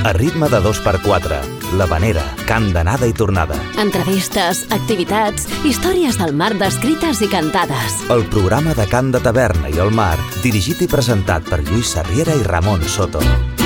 A ritme de 2x4, l'Havanera, cant d'anada i tornada. Entrevistes, activitats, històries del mar descrites i cantades. El programa de cant de taverna i el mar, dirigit i presentat per Lluís Sarriera i Ramon Soto.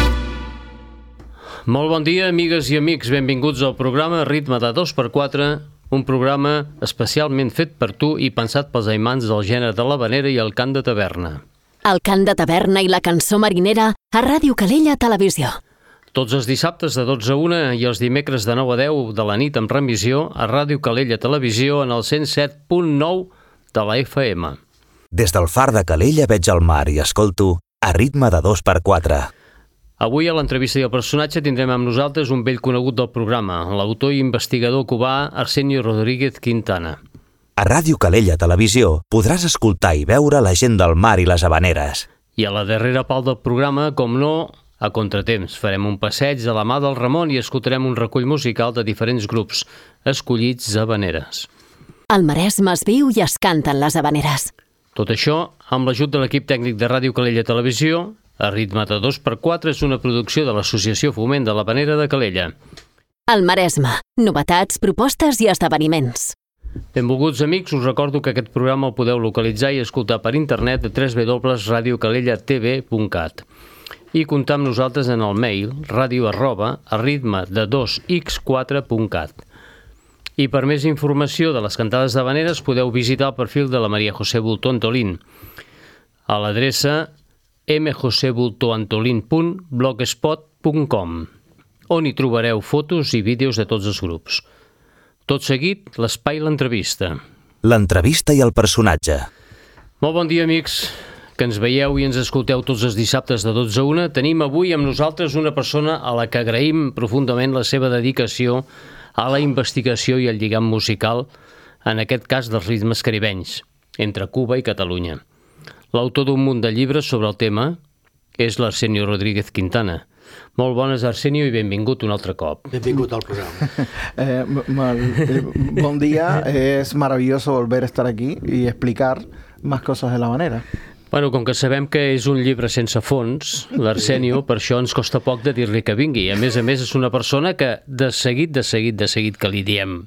Molt bon dia, amigues i amics. Benvinguts al programa Ritme de 2x4, un programa especialment fet per tu i pensat pels aimants del gènere de l'havanera i el cant de taverna. El cant de taverna i la cançó marinera a Ràdio Calella Televisió. Tots els dissabtes de 12 a 1 i els dimecres de 9 a 10 de la nit en remissió a Ràdio Calella Televisió en el 107.9 de la FM. Des del far de Calella veig el mar i escolto A ritme de 2x4. Avui a l'entrevista i el personatge tindrem amb nosaltres un vell conegut del programa, l'autor i investigador cubà Arsenio Rodríguez Quintana. A Ràdio Calella Televisió podràs escoltar i veure la gent del mar i les havaneres. I a la darrera part del programa, com no, a contratemps, farem un passeig de la mà del Ramon i escoltarem un recull musical de diferents grups, escollits havaneres. Al Maresme es viu i es canten les havaneres. Tot això amb l'ajut de l'equip tècnic de Ràdio Calella Televisió. A ritme de 2x4 és una producció de l'Associació Foment de l'Havanera de Calella. Al Maresme, novetats, propostes i esdeveniments. Benvolguts amics, us recordo que aquest programa el podeu localitzar i escoltar per internet a www.radiocalellatv.cat i comptar amb nosaltres en el mail radio@aritme2x4.cat. I per més informació de les cantades d'havaneres podeu visitar el perfil de la Maria José Bultó Antolín a l'adreça mjosebultoantolin.blogspot.com, on hi trobareu fotos i vídeos de tots els grups. Tot seguit, l'espai l'entrevista. L'entrevista i el personatge. Molt bon dia, amics, que ens veieu i ens escolteu tots els dissabtes de 12 a 1. Tenim avui amb nosaltres una persona a la que agraïm profundament la seva dedicació a la investigació i al lligam musical, en aquest cas dels ritmes caribenys, entre Cuba i Catalunya. L'autor d'un munt de llibres sobre el tema és l'Arsenio Rodríguez Quintana. Molt bones, Arsenio, y benvingut un altre cop. Benvingut al programa. Buen día, es maravilloso volver a estar aquí y explicar más cosas de la manera. Bueno, com que sabem que és un llibre sense fons, l'Arsenio, per això ens costa poc de dir-li que vingui. A més, és una persona que de seguit que li diem,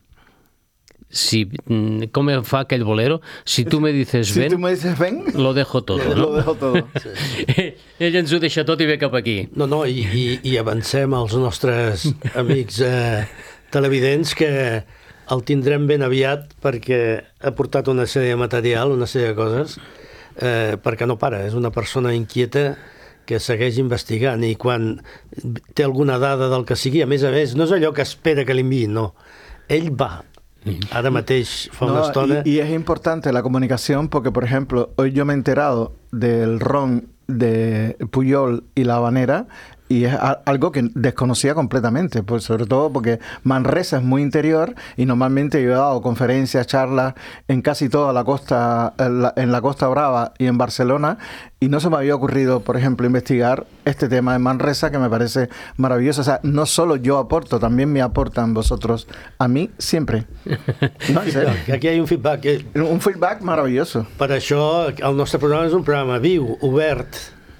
com fa aquell bolero, si tu me dices ven, lo dejo todo, no? Lo dejo todo, sí. Ell ens ho deixa tot i ve cap aquí. No, i avancem als nostres amics televidents que el tindrem ben aviat perquè ha portat una sèrie de material, una sèrie de coses, perquè no para, és una persona inquieta que segueix investigant i quan té alguna dada del que sigui, a més, no és allò que espera que li enviïn, no. Ell va. Ahora mateix fa una estona. Y es importante la comunicación porque, por ejemplo, hoy yo me he enterado del ron de Pujol y la habanera y es algo que desconocía completamente, pues sobre todo porque Manresa es muy interior y normalmente yo he dado conferencias, charlas en casi toda la costa, en la Costa Brava y en Barcelona, y no se me había ocurrido, por ejemplo, investigar este tema de Manresa, que me parece maravilloso. O sea, no solo yo aporto, también me aportan vosotros a mí siempre. No, aquí hi ha un feedback. Un feedback maravilloso. Per això el nostre programa és un programa viu, obert,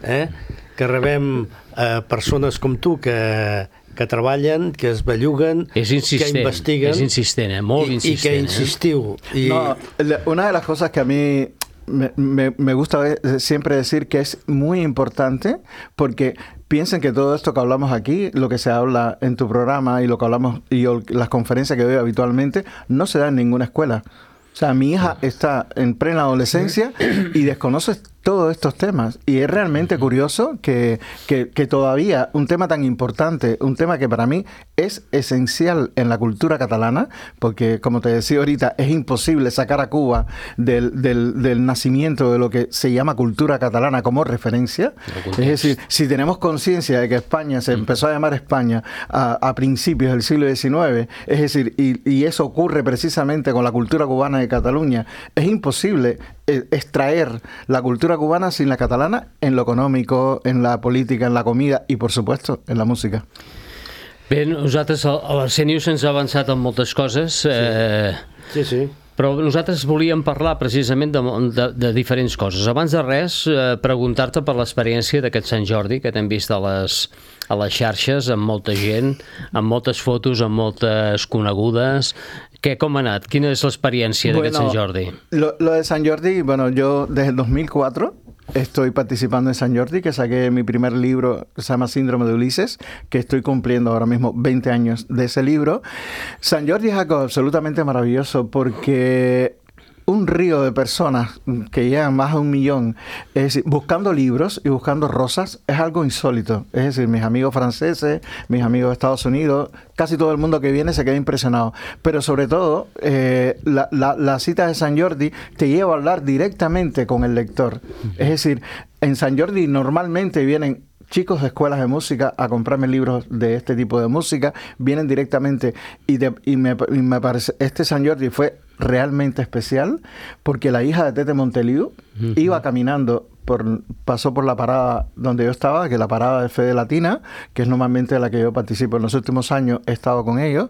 que rebem persones com tu que treballen, que es belluguen, que investiguen. És insistent, molt insistent. I que insistiu. No, una de las cosas que a mí me gusta siempre decir que es muy importante, porque piensen que todo esto que hablamos aquí, lo que se habla en tu programa y lo que hablamos y las conferencias que doy habitualmente, no se da en ninguna escuela. O sea, mi hija está en plena adolescencia y desconoce todos estos temas. Y es realmente curioso que todavía un tema tan importante, un tema que para mí es esencial en la cultura catalana, porque como te decía ahorita, es imposible sacar a Cuba del nacimiento de lo que se llama cultura catalana como referencia. Es decir, si tenemos conciencia de que España se empezó a llamar España a principios del siglo XIX, es decir, y eso ocurre precisamente con la cultura cubana de Cataluña, es imposible extraer la cultura cubana sin la catalana en lo económico, en la política, en la comida y, por supuesto, en la música. Bé, nosaltres, a l'Arsenio se'ns ha avançat en moltes coses. Sí. Però nosaltres volíem parlar precisament de diferents coses. Abans de res, preguntar-te per l'experiència d'aquest Sant Jordi, que t'hem vist a les xarxes, amb molta gent, amb moltes fotos, amb moltes conegudes. Com ha anat? Quina és l'experiència d'aquest Sant Jordi? Lo de Sant Jordi, bueno, yo desde el 2004 estoy participando en San Jordi, que saqué mi primer libro, que se llama Síndrome de Ulises, que estoy cumpliendo ahora mismo 20 años de ese libro. San Jordi es algo absolutamente maravilloso porque un río de personas que llegan más de 1 millón, es decir, buscando libros y buscando rosas, es algo insólito. Es decir, mis amigos franceses, mis amigos de Estados Unidos, casi todo el mundo que viene se queda impresionado. Pero sobre todo, la cita de San Jordi te lleva a hablar directamente con el lector. Es decir, en San Jordi normalmente vienen chicos de escuelas de música a comprarme libros de este tipo de música, vienen directamente y me parece, este San Jordi fue realmente especial porque la hija de Tete Montoliu iba caminando, pasó por la parada donde yo estaba, que es la parada de Fede Latina, que es normalmente la que yo participo en los últimos años, he estado con ellos.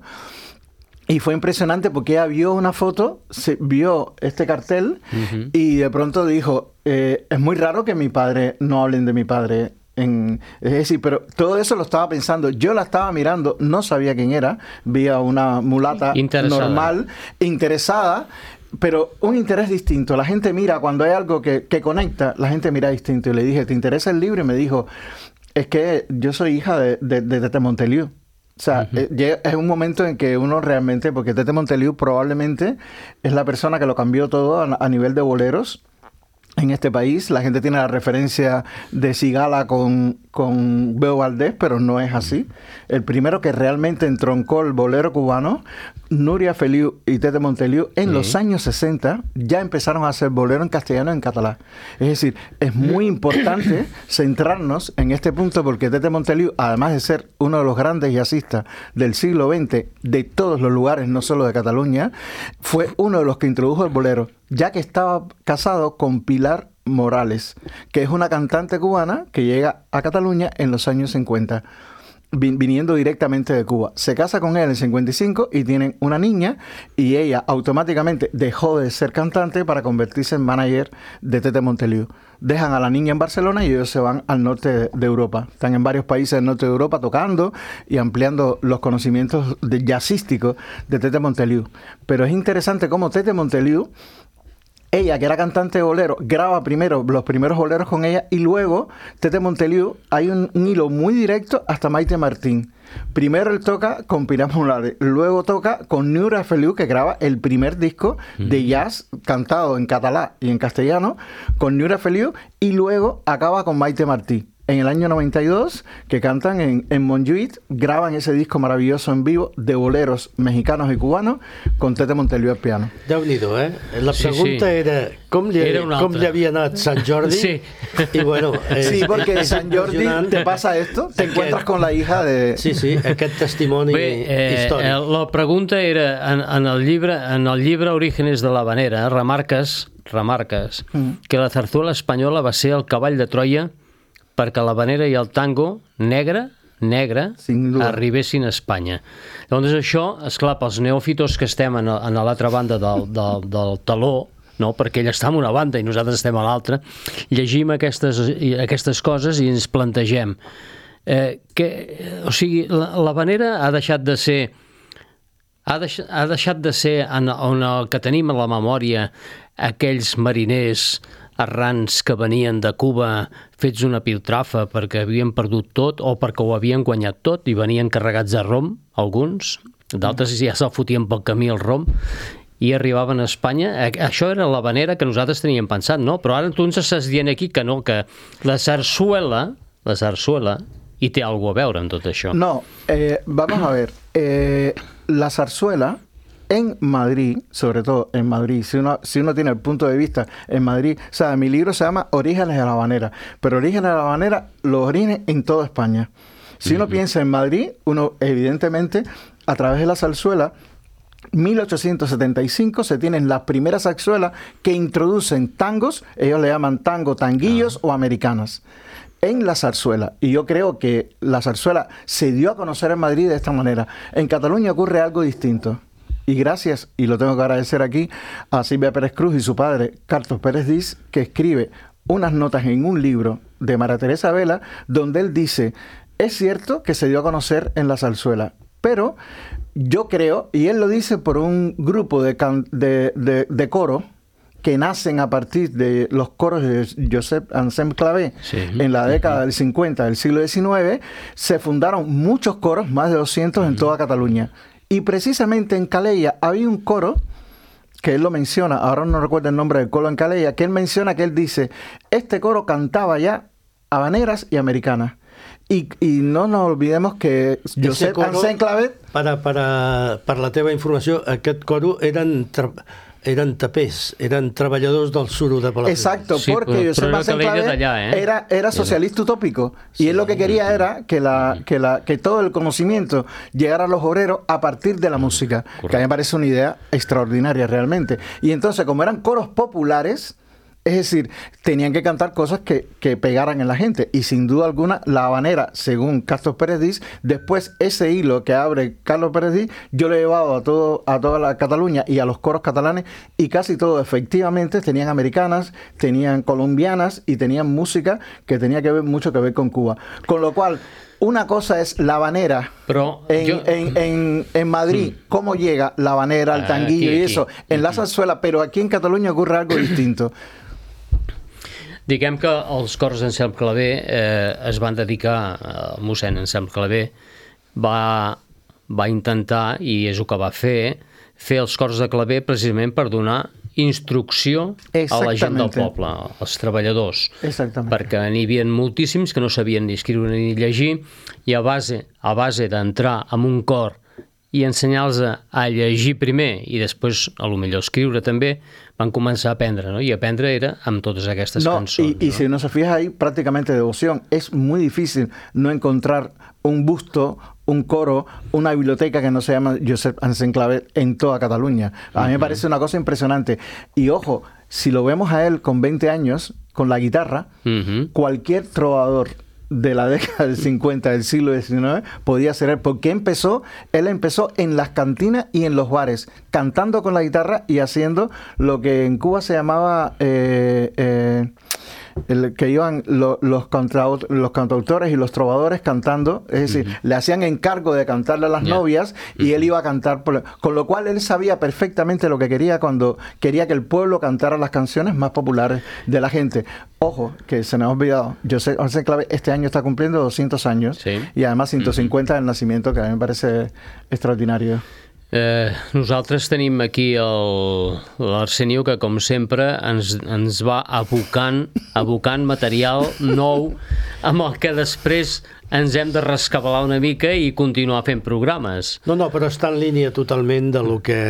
Y fue impresionante porque ella vio una foto, vio este cartel y de pronto dijo, es muy raro que mi padre no hablen de mi padre. Es decir, pero todo eso lo estaba pensando. Yo la estaba mirando, no sabía quién era. Vi a una mulata normal, interesada, pero un interés distinto. La gente mira, cuando hay algo que conecta, la gente mira distinto. Y le dije, ¿te interesa el libro? Y me dijo, es que yo soy hija de Tete Montoliu. O sea, es un momento en que uno realmente, porque Tete Montoliu probablemente es la persona que lo cambió todo a nivel de boleros. En este país la gente tiene la referencia de Sigala con Bebo Valdés, pero no es así. El primero que realmente entroncó el bolero cubano, Núria Feliu y Tete Montoliu, en los años 60 ya empezaron a hacer bolero en castellano y en catalán. Es decir, es muy importante centrarnos en este punto porque Tete Montoliu, además de ser uno de los grandes jazzistas del siglo XX, de todos los lugares, no solo de Cataluña, fue uno de los que introdujo el bolero, ya que estaba casado con Pilar Morales, que es una cantante cubana que llega a Cataluña en los años 50, viniendo directamente de Cuba. Se casa con él en 55 y tienen una niña y ella automáticamente dejó de ser cantante para convertirse en manager de Tete Montoliu. Dejan a la niña en Barcelona y ellos se van al norte de Europa. Están en varios países del norte de Europa tocando y ampliando los conocimientos jazzísticos de Tete Montoliu. Pero es interesante cómo Tete Montoliu, ella, que era cantante de bolero, graba primero los primeros boleros con ella y luego Tete Montoliu, hay un hilo muy directo hasta Maite Martín. Primero él toca con Pilar Morales, luego toca con Núria Feliu, que graba el primer disco de jazz cantado en catalán y en castellano con Núria Feliu, y luego acaba con Maite Martín. En el año 92, que cantan en Montjuïc, graban ese disco maravilloso en vivo de boleros mexicanos y cubanos con Tete Montoliu al piano. Déu-n'hi-do, eh? La pregunta era com li havia anat Sant Jordi. Sí. Y bueno, sí, porque en San Jordi te pasa esto, te encuentras con la hija de... Sí, aquest testimoni històric. La pregunta era, en el llibre Orígenes de l'Havanera, remarques que la zarzuela espanyola va ser el cavall de Troia perquè l'havanera i el tango negre arribessin a Espanya. Llavors això, esclar, pels neòfitos que estem a l'altra banda del taló, no? Perquè ell està en una banda i nosaltres estem a l'altra, llegim aquestes coses i ens plantegem o sigui, l'havanera ha deixat de ser en el que tenim a la memòria aquells mariners errants que venien de Cuba fets una piltrafa perquè havien perdut tot o perquè ho havien guanyat tot i venien carregats de rom, alguns, d'altres ja se'l fotien pel camí el rom i arribaven a Espanya. Això era l'havanera que nosaltres teníem pensat, no? Però ara tu ens estàs dient aquí que no, que la zarzuela hi té alguna a veure en tot això. No, vamos a ver, la zarzuela en Madrid, sobre todo en Madrid, si uno tiene el punto de vista en Madrid, o sea, mi libro se llama Orígenes de la Habanera, pero Orígenes de la Habanera, los orígenes en toda España. Si uno piensa en Madrid, uno evidentemente, a través de la zarzuela, 1875 se tienen las primeras zarzuelas que introducen tangos, ellos le llaman tanguillos o americanas, en la zarzuela. Y yo creo que la zarzuela se dio a conocer en Madrid de esta manera. En Cataluña ocurre algo distinto. y gracias, y lo tengo que agradecer aquí, a Silvia Pérez Cruz y su padre, Carlos Pérez Diz, que escribe unas notas en un libro de María Teresa Vela, donde él dice, es cierto que se dio a conocer en la zarzuela, pero yo creo, y él lo dice por un grupo de coro, que nacen a partir de los coros de Josep Anselm Clavé en la década del 50 del siglo XIX, se fundaron muchos coros, más de 200 en toda Cataluña. Y precisamente en Calella había un coro, que él lo menciona, ahora no recuerdo el nombre del coro en Calella, que él menciona, que él dice, este coro cantaba ya habaneras y americanas. Y no nos olvidemos que Josep Anselm Clavé... Per la teva informació, aquest coro eren tapers, eren treballadors del suro de Palafrugell. Exacto, porque Josep Anselm Clavé era socialista utópico, y él lo que quería era que todo el conocimiento llegara a los obreros a partir de la música, que a mí me parece una idea extraordinaria realmente. Y entonces, como eran coros populares, es decir, tenían que cantar cosas que pegaran en la gente, y sin duda alguna la habanera, según Carlos Pérez Diz, después ese hilo que abre Carlos Pérez Diz, yo lo he llevado a toda la Cataluña y a los coros catalanes, y casi todos efectivamente tenían americanas, tenían colombianas y tenían música que tenía mucho que ver con Cuba. Con lo cual, una cosa es la habanera en Madrid, cómo llega la habanera, el tanguillo y eso, en la zarzuela, pero aquí en Cataluña ocurre algo distinto. Diguem que els cors d'Anselm Clavé es van dedicar, el mossèn Anselm Clavé va intentar, i és el que va fer els cors de clavé precisament per donar instrucció a la gent del poble, als treballadors, perquè n'hi havia moltíssims que no sabien ni escriure ni llegir, i a base d'entrar en un cor i ensenyar-los a llegir primer i després, a lo millor, escriure també, van començar a aprendre, ¿no? Y aprender era amb todas estas canciones. Y si no se fija ahí, prácticamente devoción. Es muy difícil no encontrar un busto, un coro, una biblioteca que no se llama Josep Anselm Clavé en toda Cataluña. A mí me parece una cosa impresionante. Y ojo, si lo vemos a él con 20 años, con la guitarra, cualquier trovador de la década del 50 del siglo XIX podía ser él, porque él empezó en las cantinas y en los bares, cantando con la guitarra y haciendo lo que en Cuba se llamaba que iban los cantautores y los trovadores cantando, es decir, le hacían encargo de cantarle a las novias y él iba a cantar, con lo cual él sabía perfectamente lo que quería cuando quería que el pueblo cantara las canciones más populares de la gente. Ojo, que se nos ha olvidado, Josep Anselm Clavé este año está cumpliendo 200 años y además 150 del nacimiento, que a mí me parece extraordinario. Nosaltres tenim aquí l'Arsenio, que com sempre ens va abocant material nou amb el que després ens hem de rescabalar una mica i continuar fent programes. No, però està en línia totalment de lo que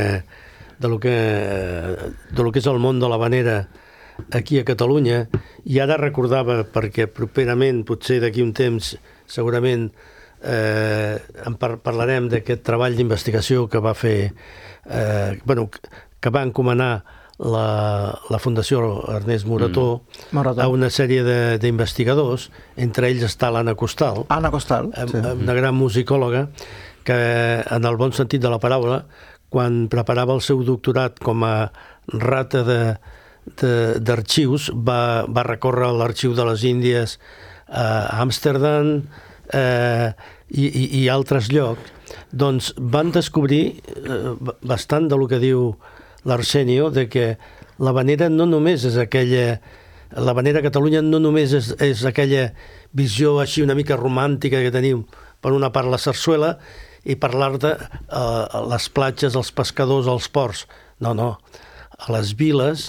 és el món de l'havanera aquí a Catalunya. I ara recordava, perquè properament, potser d'aquí un temps, segurament parlarem d'aquest treball d'investigació que va fer, que va encomanar la Fundació Ernest Morató a una sèrie d'investigadors, entre ells està l'Anna Costal, una gran musicòloga que, en el bon sentit de la paraula, quan preparava el seu doctorat com a rata d'arxius, va recórrer l'arxiu de les Índies a Amsterdam i altres llocs, doncs van descobrir bastant del que diu l'Arsenio, de que l'havanera no només és aquella... L'havanera a Catalunya no només és aquella visió així una mica romàntica que tenim, per una part la sarsuela i per l'altra les platges, els pescadors, els ports. No. A les viles,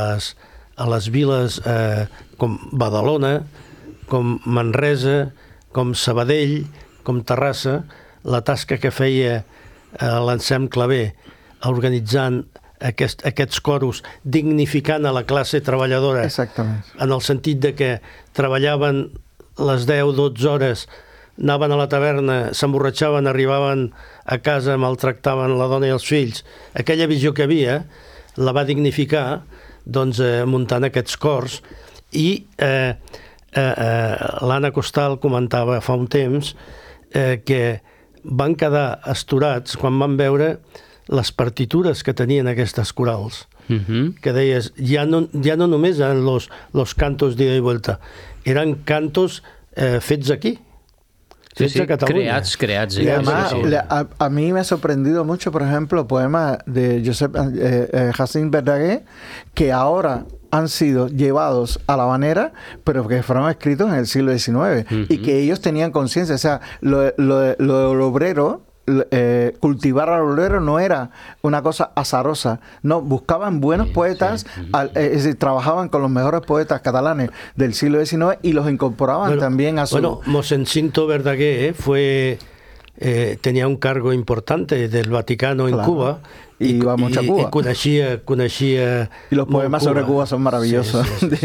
com Badalona, com Manresa, com Sabadell, com Terrassa, la tasca que feia l'Anselm Clavé organitzant aquests coros, dignificant a la classe treballadora, en el sentit de que treballaven les 10-12 hores, anaven a la taverna, s'emborratxaven, arribaven a casa, maltractaven la dona i els fills. Aquella visió que havia la va dignificar muntant aquests cors, i l'Anna Costal comentava fa un temps que van quedar astorats quan van veure les partitures que tenien aquestes corals, que deies, ja no només eren los cantos d'ida i vuelta, eren cantos fets aquí, fets a Cataluña. Creats. Y además, a mí me ha sorprendido mucho, por ejemplo, poemas de Jacint Verdaguer, que ahora han sido llevados a la habanera, pero que fueron escritos en el siglo XIX, y que ellos tenían conciencia. O sea, lo del obrero, cultivar al obrero no era una cosa azarosa, no, buscaban buenos poetas, es decir, trabajaban con los mejores poetas catalanes del siglo XIX y los incorporaban también a su... Bueno, Mossèn Cinto Verdaguer tenía un cargo importante del Vaticano en Cuba, y iba mucho a Cuba. I coneixia y los poemas sobre Cuba son maravillosos.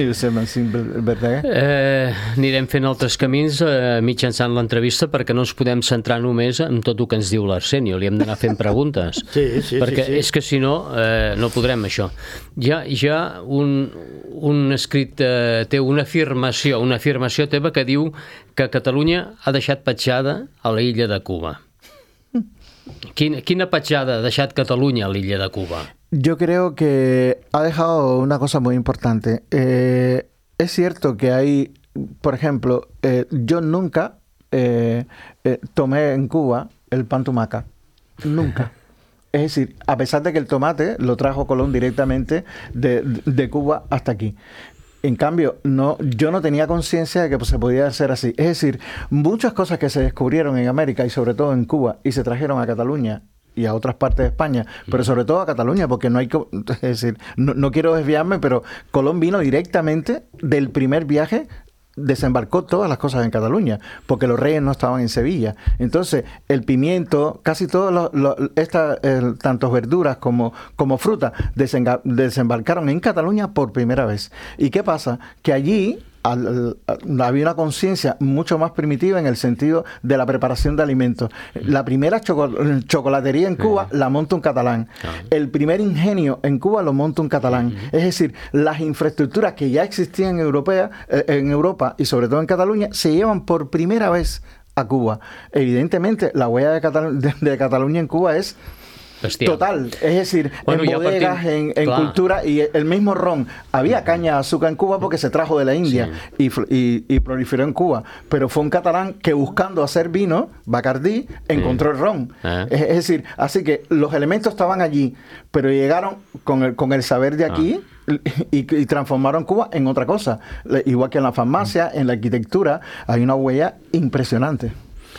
Anirem fent altres camins mitjançant l'entrevista perquè no ens podem centrar només en tot el que ens diu l'Arsenio, li hem d'anar fent preguntes. Perquè és que si no, no podrem això. Hi ha un escrit teu, una afirmació teva que diu que Catalunya ha deixat petjada a l'illa de Cuba. ¿Quina petjada ha deixat Cataluña a l'illa de Cuba? Yo creo que ha dejado una cosa muy importante. Es cierto que hay, por ejemplo, yo nunca tomé en Cuba el pan tumaca. Nunca. Es decir, a pesar de que el tomate lo trajo Colón directamente de Cuba hasta aquí. En cambio, yo no tenía conciencia de que se podía hacer así. Es decir, muchas cosas que se descubrieron en América y sobre todo en Cuba y se trajeron a Cataluña y a otras partes de España, pero sobre todo a Cataluña, porque no hay que... Es decir, no quiero desviarme, pero Colón vino directamente del primer viaje, desembarcó todas las cosas en Cataluña, porque los reyes no estaban en Sevilla. Entonces, el pimiento, casi todas tanto verduras como frutas desembarcaron en Cataluña por primera vez. ¿Y qué pasa? Que allí había una conciencia mucho más primitiva en el sentido de la preparación de alimentos. La primera chocolatería en Cuba la monta un catalán. El primer ingenio en Cuba lo monta un catalán. Es decir, las infraestructuras que ya existían en Europa y sobre todo en Cataluña se llevan por primera vez a Cuba. Evidentemente, la huella de Cataluña en Cuba es bestial. Total, es decir, en bodegas, en cultura, y el mismo ron. Había caña de azúcar en Cuba porque se trajo de la India y proliferó en Cuba, pero fue un catalán que buscando hacer vino, Bacardí, encontró el ron. Es decir, así que los elementos estaban allí, pero llegaron con el saber de aquí y transformaron Cuba en otra cosa. Igual que en la farmacia, en la arquitectura, hay una huella impresionante.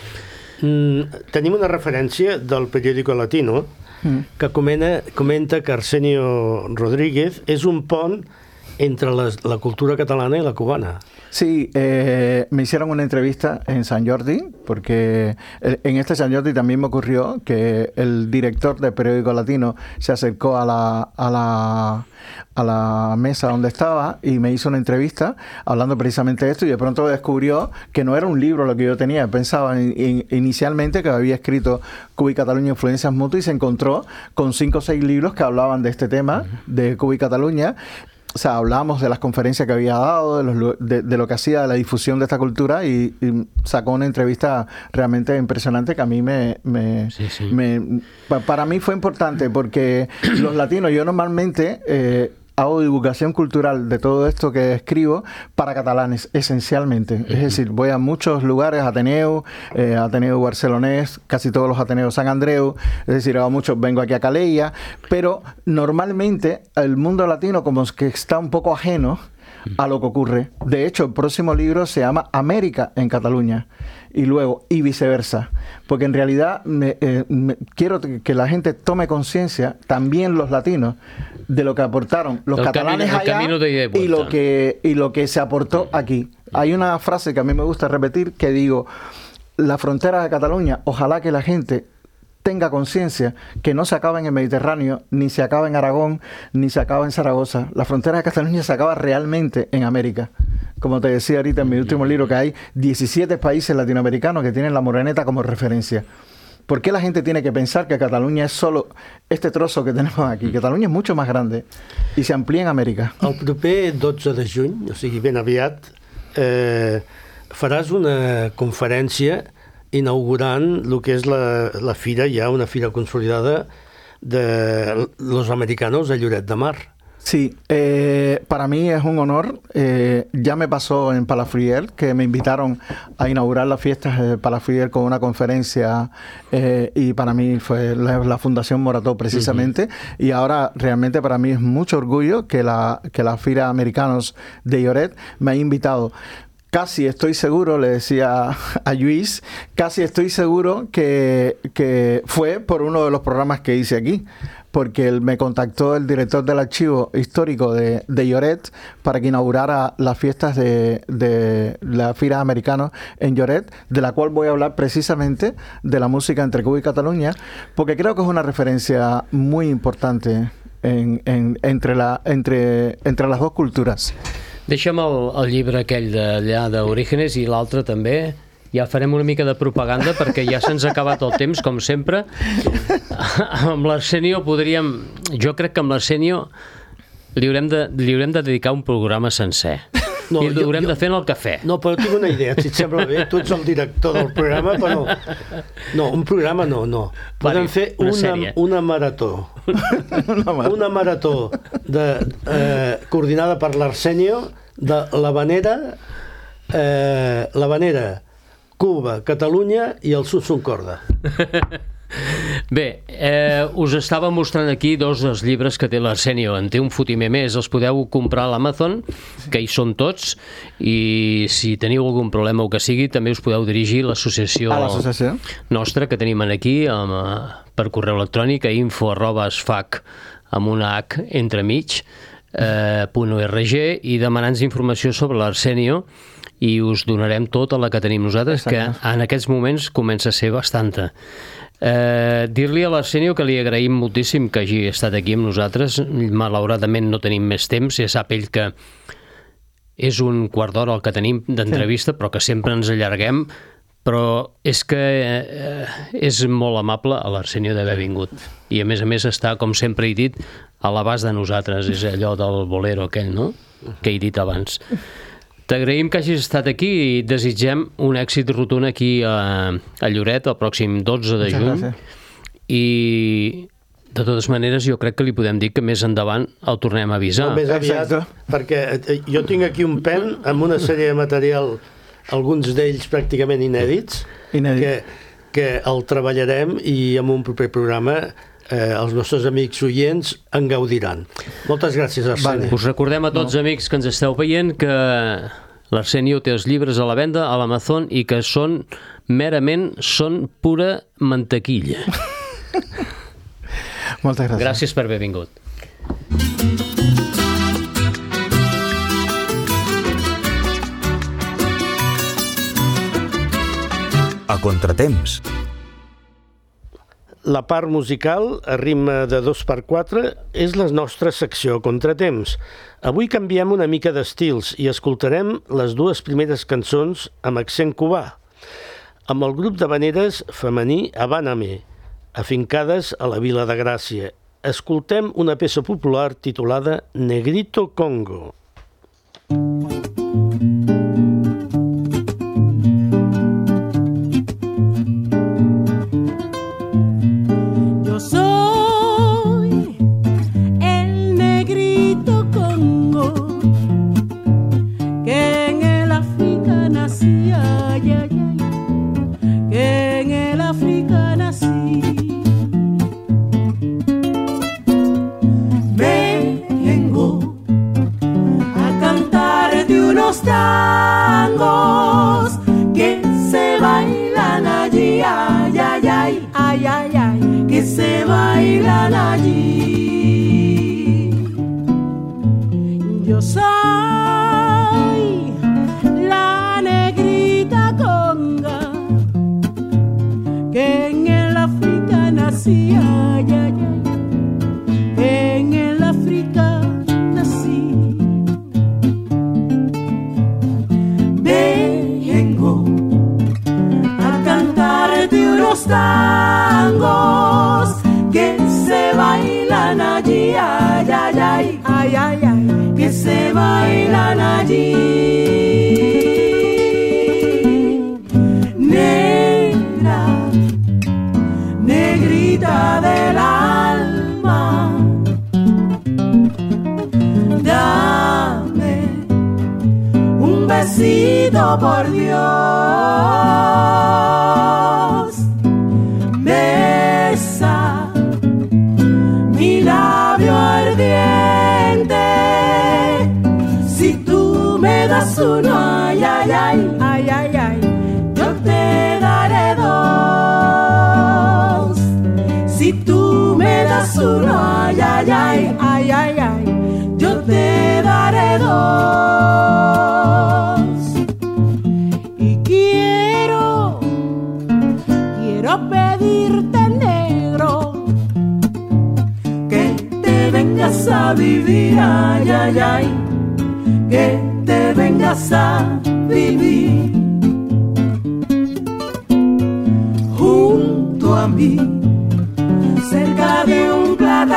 Tenim una referència del periòdico Latino que comenta que Arsenio Rodríguez és un pont entre la cultura catalana y la cubana. Sí, me hicieron una entrevista en San Jordi, porque en este San Jordi también me ocurrió que el director del periódico Latino se acercó a la mesa donde estaba y me hizo una entrevista hablando precisamente de esto, y de pronto descubrió que no era un libro lo que yo tenía. Pensaba inicialmente que había escrito Cuba y Cataluña, influencias mutuas, y se encontró con 5 o 6 libros que hablaban de este tema, de Cuba y Cataluña. O sea, hablábamos de las conferencias que había dado, de lo que hacía, de la difusión de esta cultura, y sacó una entrevista realmente impresionante que a mí para mí fue importante, porque los latinos, yo normalmente hago divulgación cultural de todo esto que escribo para catalanes, esencialmente. Es decir, voy a muchos lugares, Ateneu barcelonés, casi todos los Ateneos San Andreu, es decir, vengo aquí a Calella, pero normalmente el mundo latino como que está un poco ajeno a lo que ocurre. De hecho, el próximo libro se llama América en Cataluña, y viceversa, porque en realidad quiero que la gente tome conciencia, también los latinos, de lo que aportaron los catalanes allá y lo que se aportó aquí. Hay una frase que a mí me gusta repetir, que digo: la frontera de Cataluña, ojalá que la gente tenga conciencia que no se acaba en el Mediterráneo, ni se acaba en Aragón, ni se acaba en Zaragoza. La frontera de Cataluña se acaba realmente en América. Como te decía ahorita en mi último libro, que hay 17 países latinoamericanos que tienen la Moreneta como referencia. ¿Por qué la gente tiene que pensar que Cataluña es solo este trozo que tenemos aquí? Cataluña es mucho más grande y se amplía en Amèrica. El proper 12 de juny, o sigui ben aviat, faràs una conferència inaugurant el que és la fira, ja una fira consolidada de los americanos de Lloret de Mar. Sí, para mí es un honor. Ya me pasó en Palafrugell, que me invitaron a inaugurar las fiestas de Palafrugell con una conferencia y para mí fue la Fundación Morató precisamente. Y ahora realmente para mí es mucho orgullo que la Fira Americanos de Lloret me haya invitado. Casi estoy seguro, le decía a Lluís, casi estoy seguro que fue por uno de los programas que hice aquí, porque me contactó el director del archivo histórico de Lloret para que inaugurara las fiestas de la Fira Americanos en Lloret, de la cual voy a hablar precisamente de la música entre Cuba y Cataluña, porque creo que es una referencia muy importante entre las dos culturas. Deixa'm el llibre aquell d'allà d'Orígenes i l'altre també. Ja farem una mica de propaganda perquè ja se'ns ha acabat el temps, com sempre. Amb l'Arsenio podríem... Jo crec que amb l'Arsenio li haurem de dedicar un programa sencer. I l'haurem de fer en el cafè. No, però tinc una idea, si et sembla bé. Tu ets el director del programa, però... No, un programa no. Podem fer una marató. Una marató coordinada per l'Arsenio de l'Havanera, Cuba, Catalunya i el Sud Corda. Bé, us estava mostrant aquí dos dels llibres que té l'Arsenio. En té un fotimer més, els podeu comprar a l'Amazon, que hi són tots, i si teniu algun problema o que sigui, també us podeu dirigir a l'associació nostra que tenim aquí per correu electrònic a info@sfac amb una H entremig .org i demanar-nos informació sobre l'Arsenio i us donarem tota la que tenim nosaltres, que en aquests moments comença a ser bastanta. Dir-li a l'Arsenio que li agraïm moltíssim que hagi estat aquí amb nosaltres. Malauradament no tenim més temps, ja sap ell que és un quart d'hora el que tenim d'entrevista, però que sempre ens allarguem, però és que és molt amable a l'Arsenio d'haver vingut i a més està, com sempre he dit, a l'abast de nosaltres. És allò del bolero aquell, no?, que he dit abans. T'agraïm que hagis estat aquí i desitgem un èxit rotund aquí a Lloret el pròxim 12 de juny. I de totes maneres jo crec que li podem dir que més endavant el tornem a avisar. Més aviat, perquè jo tinc aquí un pen amb una sèrie de material, alguns d'ells pràcticament inèdits, que el treballarem i en un proper programa els nostres amics oients en gaudiran. Moltes gràcies, Arsenio. Us recordem a tots, amics que ens esteu veient, que l'Arsenio té els llibres a la venda a l'Amazon i que són pura mantequilla. Moltes gràcies. Gràcies per haver vingut. A contratemps. La part musical, a ritme de 2x4, és la nostra secció Contratemps. Avui canviem una mica d'estils i escoltarem les dues primeres cançons amb accent cubà, amb el grup d'havaneres femení Habáname, afincades a la Vila de Gràcia. Escoltem una peça popular titulada Negrito Congo. Tangos que se bailan allí, ay, ay, ay, ay, ay, ay, que se bailan allí. Yo soy la negrita conga que en el África nací, ay, ay, ay, que en el África nací. Unos tangos que se bailan allí, ay, ay, ay, ay, ay, ay, que se bailan allí. Negra, negrita del alma, besito por Dios. Besa mi labio ardiente. Si tú me das uno, ay, ay, ay, ay, ay, ay, yo te daré dos. Si tú me das uno, ay, ay, ay, ay, ay, ay, yo te daré dos. Y quiero pedirte, negro, que te vengas a vivir, ay, ay, ay, que te vengas a vivir junto a mí, cerca de un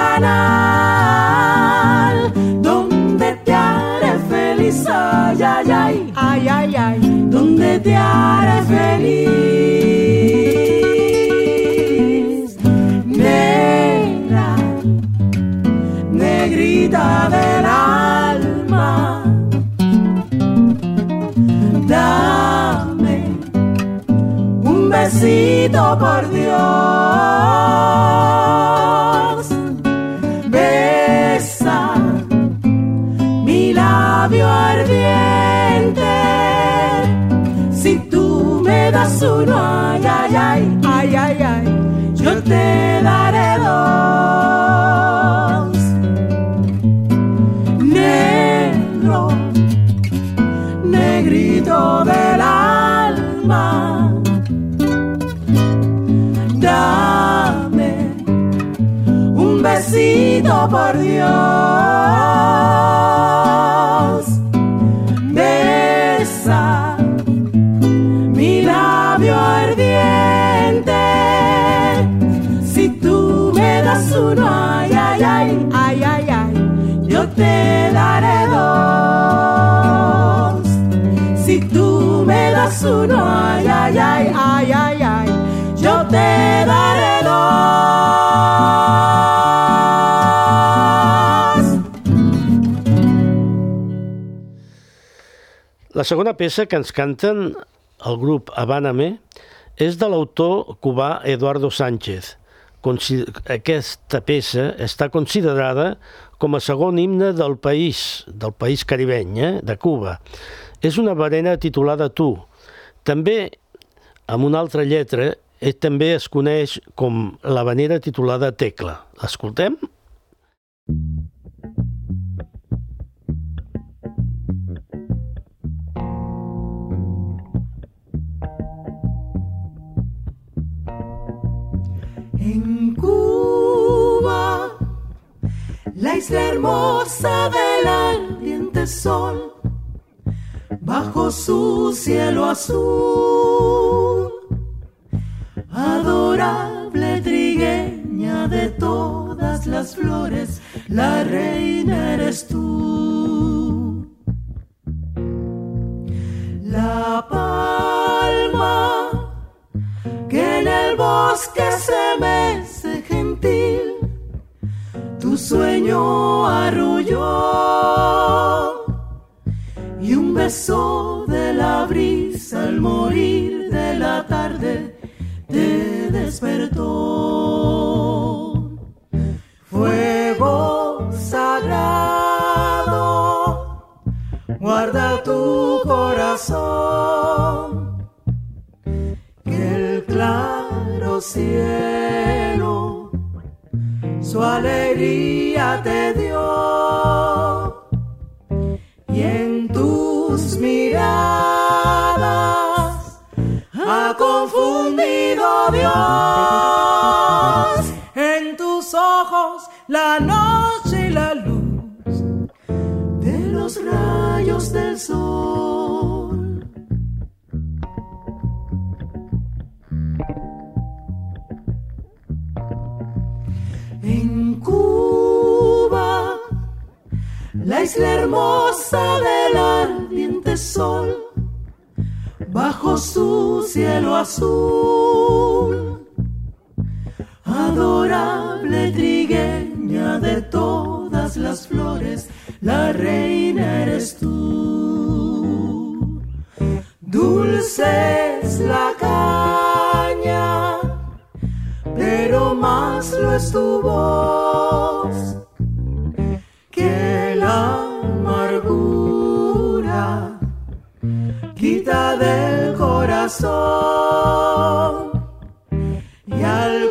platanal, donde te haré feliz, ay, ay, ay, ay, ay, ay, donde te haré feliz. Negra, negrita del alma, dame un besito por Dios. Besa mi labio ardiente. Si tú me das uno, ay, ay, ay, ay, ay, ay, yo te daré dos. Negro, negrito del alma, dame un besito por Dios. Besa mi labio ardiente. Si tú me das uno, ay, ay, ay, ay, ay, ay, yo te daré dos. Si tú me das uno, ay, ay, ay, ay, ay, ay, yo te daré dos. La segona peça que ens canten el grup Habáname és de l'autor cubà Eduardo Sánchez. Aquesta peça està considerada com a segon himne del país caribeny, de Cuba. És una verena titulada Tu. També, amb una altra lletra, també es coneix com l'havanera titulada Tecla. L'escoltem? En Cuba, la isla hermosa del ardiente sol, bajo su cielo azul, adorable trigueña de todas las flores, la reina eres tú. La palma que en el bosque se mece gentil, tu sueño arrulló, y un beso de la brisa al morir de la tarde te despertó. Fuego sagrado, guarda tu corazón, que el claro cielo su alegría te dio, y en tus miradas ha confundido Dios. En tus ojos la noche y la luz de los rayos del sol. En Cuba, la isla hermosa del ardiente sol, bajo su cielo azul, adorable trigueña de todas las flores, la reina eres tú. dulce es la caña, pero más lo es tu voz que la amargura quita del corazón. Y al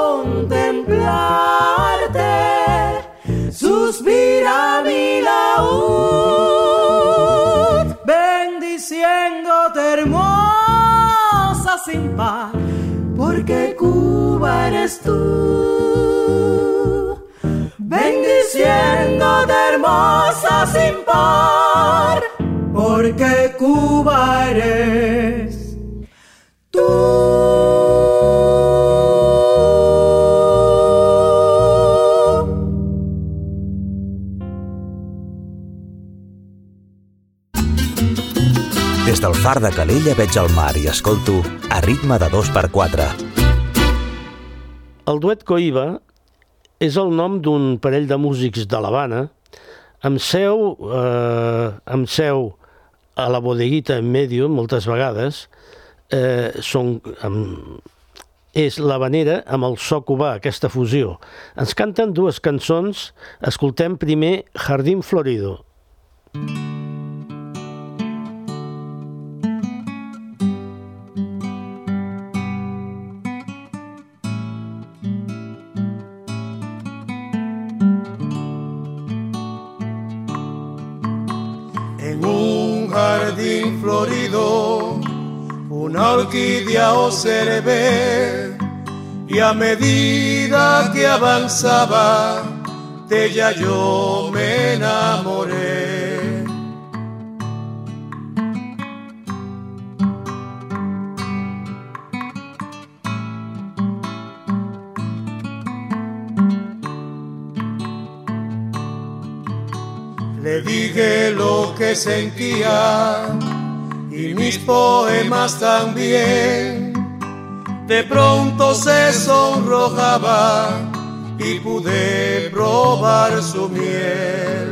contemplarte suspira mi laúd, bendiciéndote hermosa sin par, porque Cuba eres tú. Bendiciéndote hermosa sin par, porque Cuba eres tú. Des del far de Calella veig el mar i escolto A ritme de 2x4. El duet Cohiba és el nom d'un parell de músics de l'Havana amb seu a la bodeguita en medio moltes vegades. És l'havanera amb el so cubà, aquesta fusió. Ens canten dues cançons. Escoltem primer Jardín Florido. Jardín florido, una orquídea observé, y a medida que avanzaba, de ella yo me enamoré. Le dije lo que sentía y mis poemas también. De pronto se sonrojaba y pude probar su miel.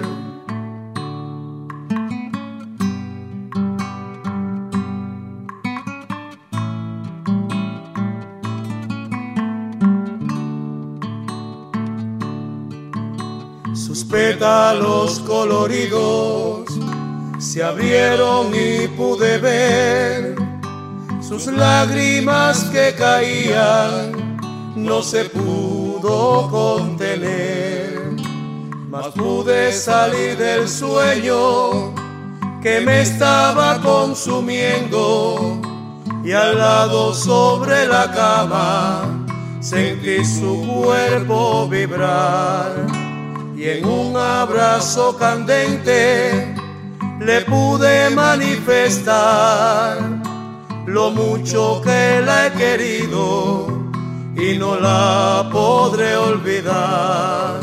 Sus pétalos coloridos se abrieron y pude ver sus lágrimas que caían, no se pudo contener. Mas pude salir del sueño que me estaba consumiendo, y al lado sobre la cama sentí su cuerpo vibrar. Y en un abrazo candente le pude manifestar lo mucho que la he querido y no la podré olvidar.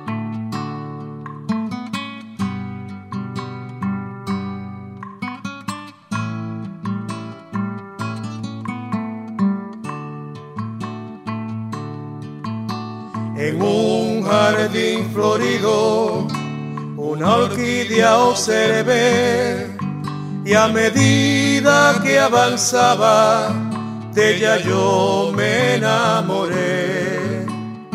En un jardín florido, una orquídea observé, y a medida que avanzaba, de ella yo me enamoré.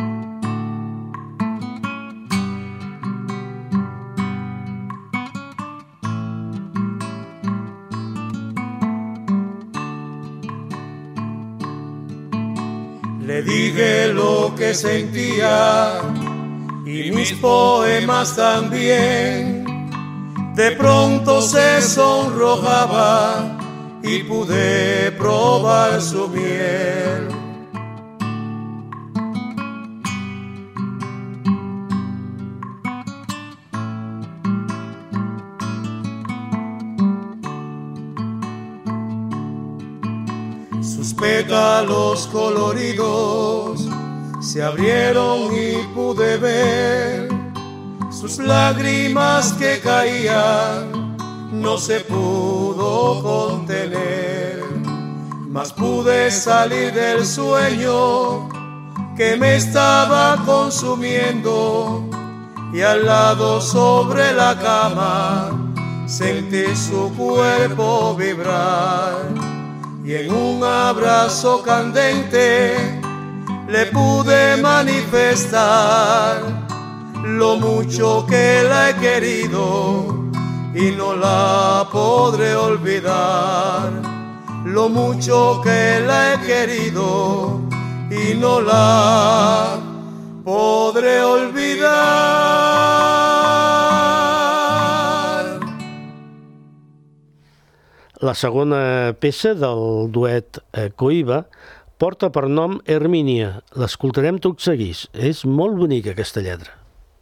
Le dije lo que sentía y mis poemas también. De pronto se sonrojaba y pude probar su miel. Sus pétalos coloridos se abrieron y pude ver sus lágrimas que caían, no se pudo contener. Mas pude salir del sueño que me estaba consumiendo, y al lado sobre la cama sentí su cuerpo vibrar y en un abrazo candente le pude manifestar lo mucho que la he querido y no la podré olvidar, lo mucho que la he querido y no la podré olvidar. La segona peça del duet Cohiba porta per nom Hermínia. L'escoltarem tot seguit. És molt bonica aquesta lletra.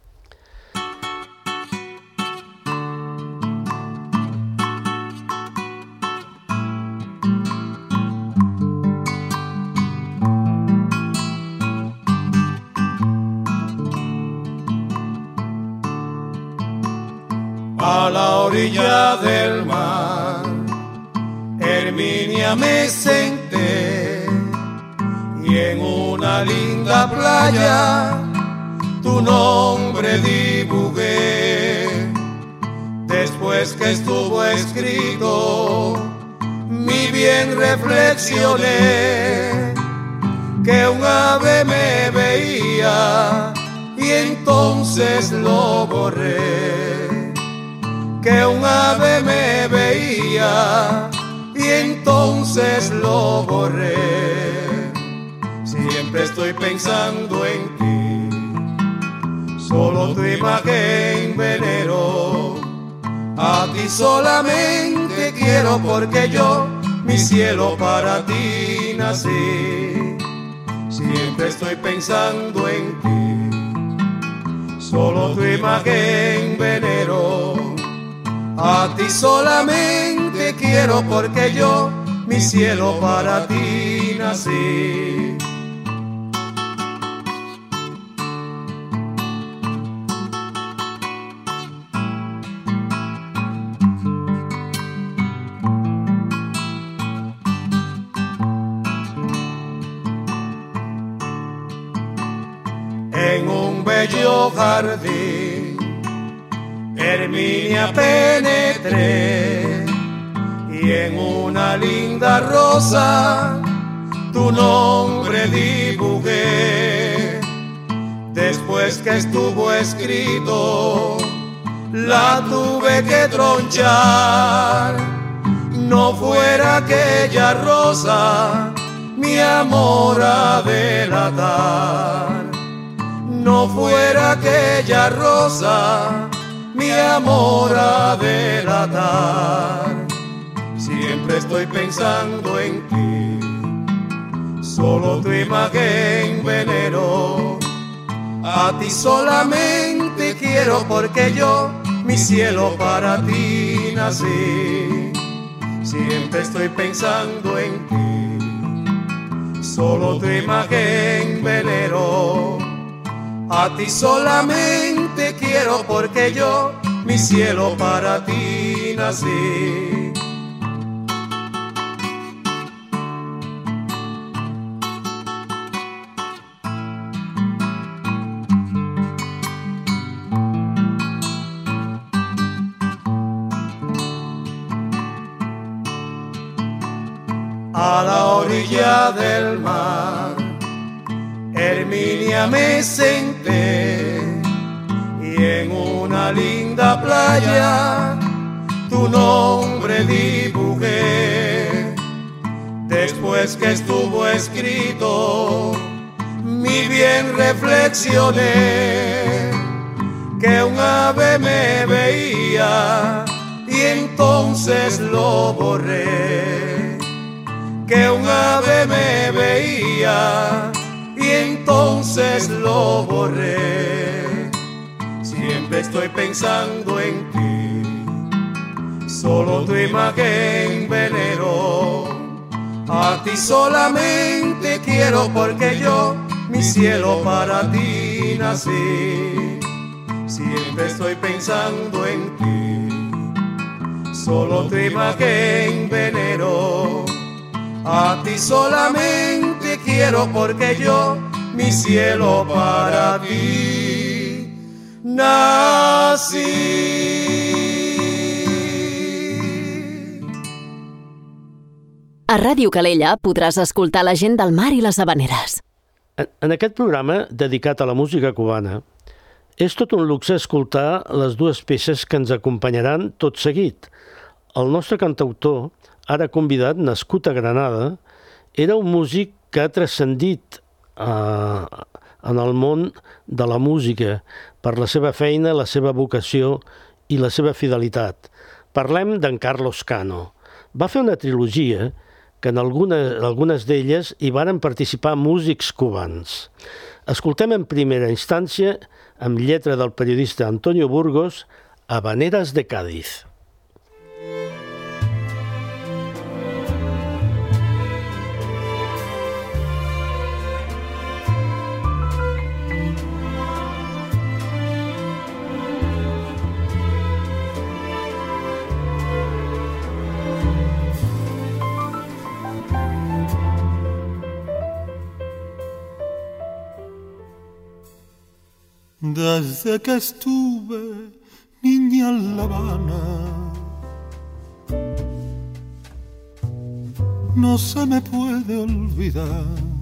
A la orilla del mar, Hermínia, me senté y en una linda playa tu nombre dibujé. Después que estuvo escrito, mi bien reflexioné que un ave me veía y entonces lo borré. Que un ave me veía y entonces lo borré. Siempre estoy pensando en ti, solo tu imagen venero. A ti solamente quiero porque yo mi cielo para ti nací. Siempre estoy pensando en ti, solo tu imagen venero. A ti solamente quiero porque yo mi cielo para ti nací. En un bello jardín, Hermínia, penetré y en una linda rosa tu nombre dibujé. Después que estuvo escrito, la tuve que tronchar. No fuera aquella rosa mi amor a delatar. No fuera aquella rosa mi amor a delatar. Siempre estoy pensando en ti, solo tu imagen venero. A ti solamente quiero porque yo mi cielo para ti nací. Siempre estoy pensando en ti, solo tu imagen venero. A ti solamente quiero porque yo mi cielo para ti nací. A la orilla del mar, Hermínia, me senté y en una linda playa tu nombre dibujé. Después que estuvo escrito, mi bien reflexioné que un ave me veía y entonces lo borré. Que un ave me veía y entonces lo borré. Siempre estoy pensando en ti, solo tu imagen venero. A ti solamente quiero porque yo mi cielo para ti nací. Siempre estoy pensando en ti, solo tu imagen venero. A ti solamente quiero porque yo mi cielo para ti nací. A Ràdio Calella podràs escoltar la gent del mar i les havaneres. En aquest programa, dedicat a la música cubana, és tot un luxe escoltar les dues peces que ens acompanyaran tot seguit. El nostre cantautor, ara convidat, nascut a Granada, era un músic que ha transcendit en el món de la música per la seva feina, la seva vocació i la seva fidelitat. Parlem d'en Carlos Cano. Va fer una trilogia que en algunes d'elles hi varen participar músics cubans. Escoltem en primera instància, amb lletra del periodista Antonio Burgos, Habaneras de Cádiz. Desde que estuve niña en La Habana, no se me puede olvidar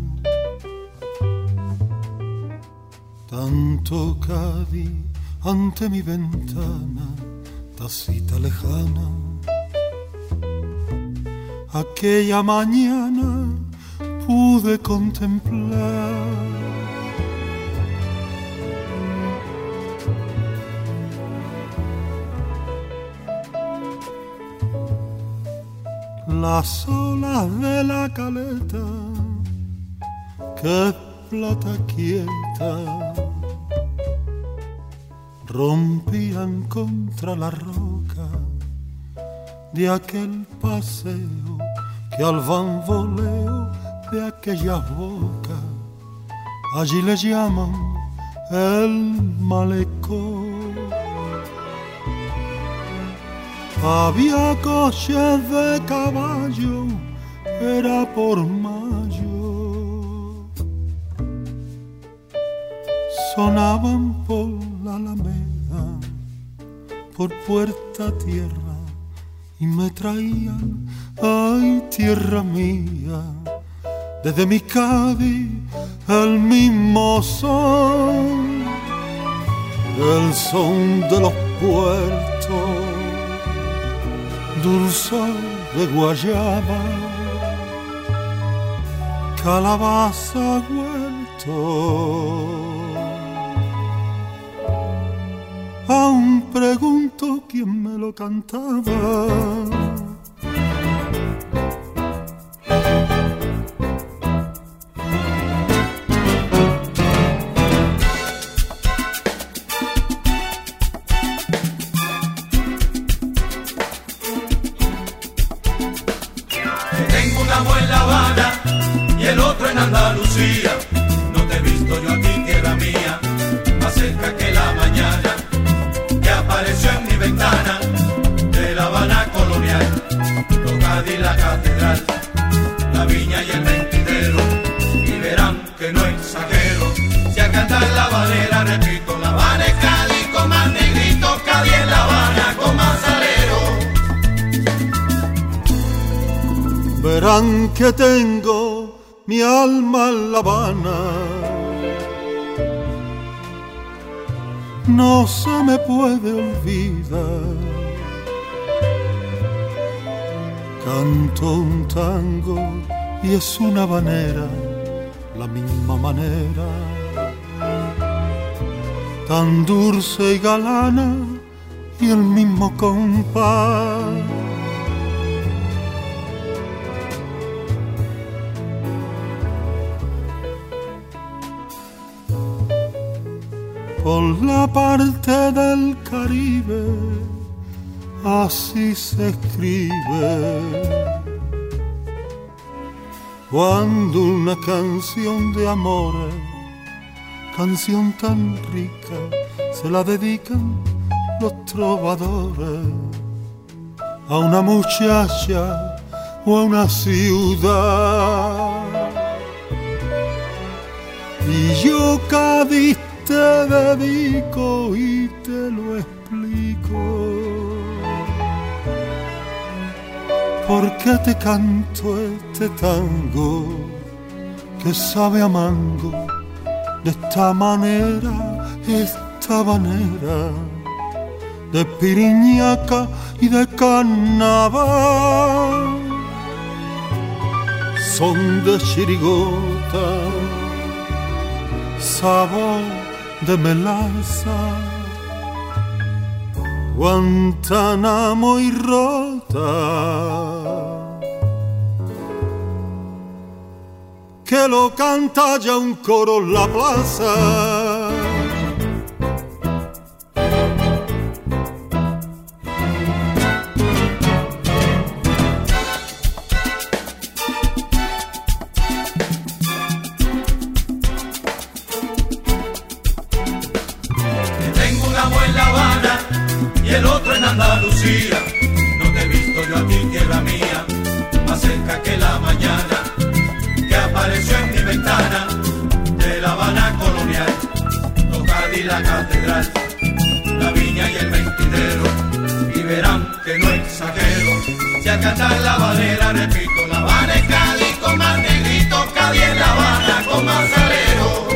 tanto Cádiz ante mi ventana, tacita lejana. Aquella mañana pude contemplar las olas de la caleta, que plata quieta, rompían contra la roca de aquel paseo que al bamboleo de aquella boca allí le llaman el malecón. Había coches de caballo, era por mayo, sonaban por la Alameda, por Puerta Tierra, y me traían, ay tierra mía, desde mi Cádiz el mismo son, el son de los puertos, dulce de guayaba, calabaza, huerto. Aún pregunto quién me lo cantaba. Andalucía, no te he visto yo a ti, tierra mía, más cerca que la mañana que apareció en mi ventana de La Habana colonial, Cádiz, la catedral, la viña y el mentidero, y verán que no exagero, si a cantar la habanera repito, La Habana es Cádiz con más negrito, Cádiz es La Habana con más salero. Verán que tengo mi alma en La Habana, no se me puede olvidar. Canto un tango y es una habanera, la misma manera, tan dulce y galana y el mismo compás. Por la parte del Caribe, así se escribe. Cuando una canción de amores, canción tan rica, se la dedican los trovadores a una muchacha o a una ciudad. Y yo, Cádiz, te dedico y te lo explico, ¿Por qué te canto este tango que sabe a mango de esta manera, esta manera de piriñaca y de carnaval? Son de chirigota, sabor de melaza, Guantánamo y Rota, que lo canta ya un coro en la plaza. Andalucía, no te he visto yo a ti, tierra mía, más cerca que la mañana, que apareció en mi ventana, de La Habana colonial, Tocadi la catedral, la viña y el mentidero, y verán que no exagero, si al cantar la Habanera repito, La Habana es Cádiz con más negrito, Cádiz es La Habana con más salero.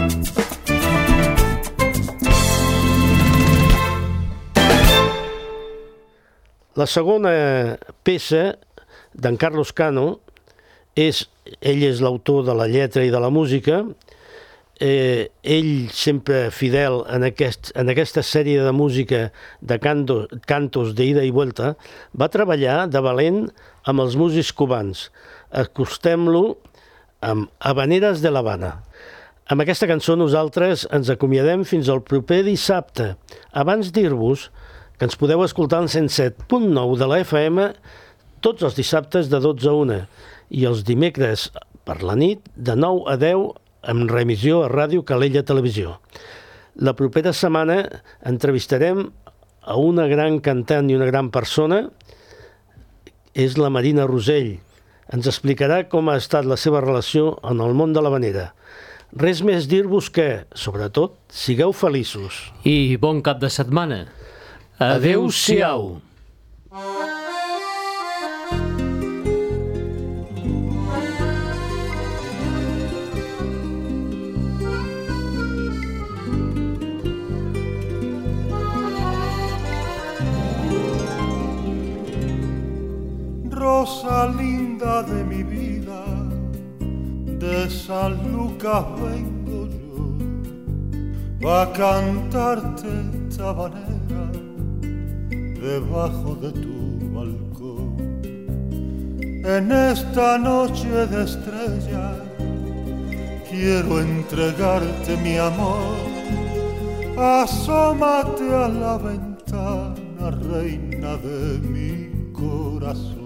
La segona peça d'en Carlos Cano ell és l'autor de la lletra i de la música. Ell sempre fidel en aquesta sèrie de música de cantos de ida i vuelta, va treballar de valent amb els músics cubans. Acostem-lo amb Habaneres de l'Havana. Amb aquesta cançó nosaltres ens acomiadem fins al proper dissabte. Abans dir-vos que ens podeu escoltar en 107.9 de la FM tots els dissabtes de 12 a 1 i els dimecres per la nit de 9 a 10 amb reemissió a Ràdio Calella Televisió. La propera setmana entrevistarem a una gran cantant i una gran persona, és la Marina Rosell. Ens explicarà com ha estat la seva relació en el món de l'havanera. Res més dir-vos que, sobretot, sigueu feliços. I bon cap de setmana. Adéu-siau. Rosa linda de mi vida, de San Lucas vengo yo, va a cantarte esta habanera debajo de tu balcón. En esta noche de estrellas quiero entregarte mi amor. Asómate a la ventana, reina de mi corazón.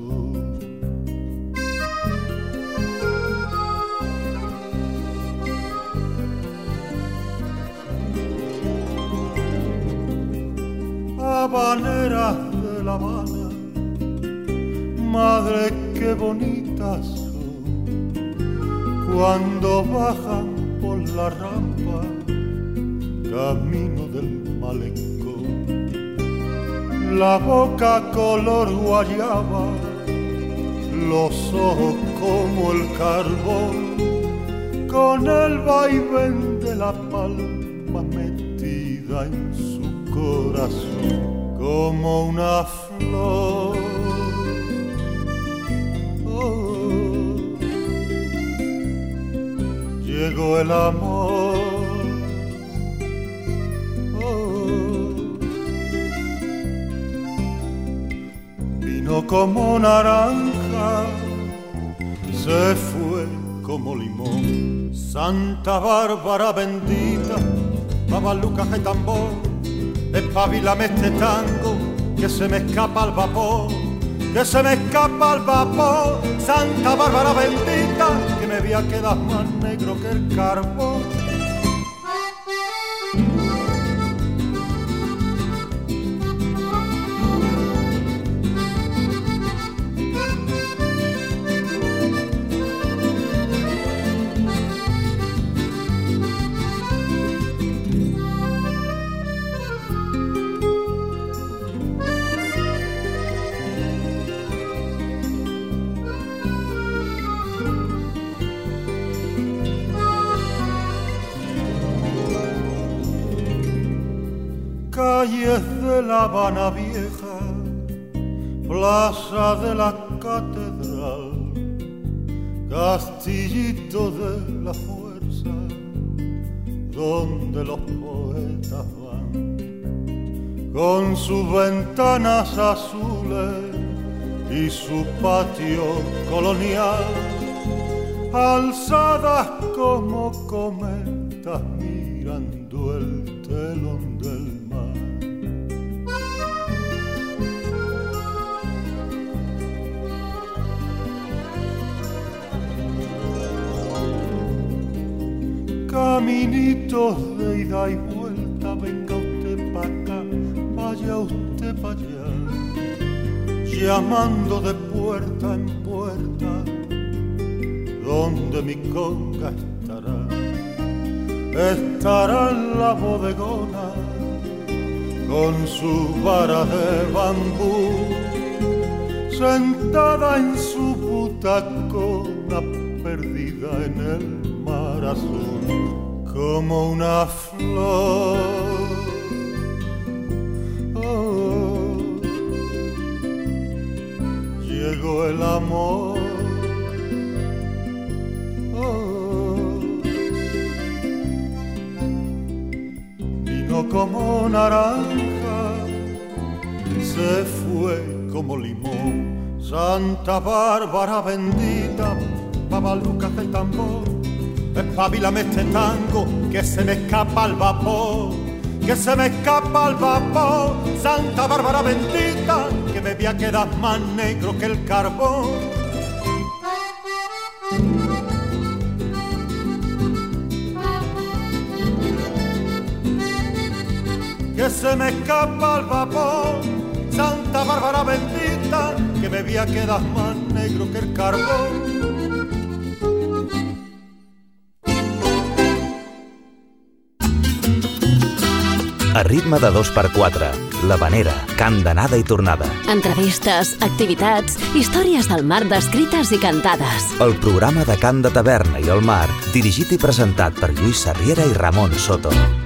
Habaneras de La Habana, madre qué bonitas son, cuando bajan por la rampa, camino del malecón. La boca color guayaba, los ojos como el carbón, con el vaivén de la palma metida en su corazón como una flor. Oh, llegó el amor. Oh, vino como naranja, se fue como limón. Santa Bárbara bendita, Babaluca y tambor, espabilame este tango, que se me escapa el vapor, que se me escapa el vapor. Santa Bárbara bendita, que me voy a quedar más negro que el carbón. calles de La Habana Vieja, plaza de la catedral, castillito de la fuerza, donde los poetas van, con sus ventanas azules y su patio colonial, alzadas como cometas mirando el telón del mar. Caminitos de ida y vuelta, venga usted pa' acá, vaya usted pa' allá, llamando de puerta en puerta, donde mi conga estará en la bodegona, con su vara de bambú, sentada en su butacona, perdida en el mar azul, como una flor. Oh, llegó el amor. Oh, vino como naranja, se fue como limón. Santa Bárbara bendita, babalucas y tambor, espabilame este tango que se me escapa al vapor, que se me escapa al vapor. Santa Bárbara bendita, que me voy a quedar más negro que el carbón. Que se me escapa al vapor, Santa Bárbara bendita, que me voy a quedar más negro que el carbón. A ritme de 2x4, l'Havanera, cant d'anada i tornada. Entrevistes, activitats, històries del mar descrites i cantades. El programa de cant de taverna i el mar, dirigit i presentat per Lluís Sarriera i Ramon Soto.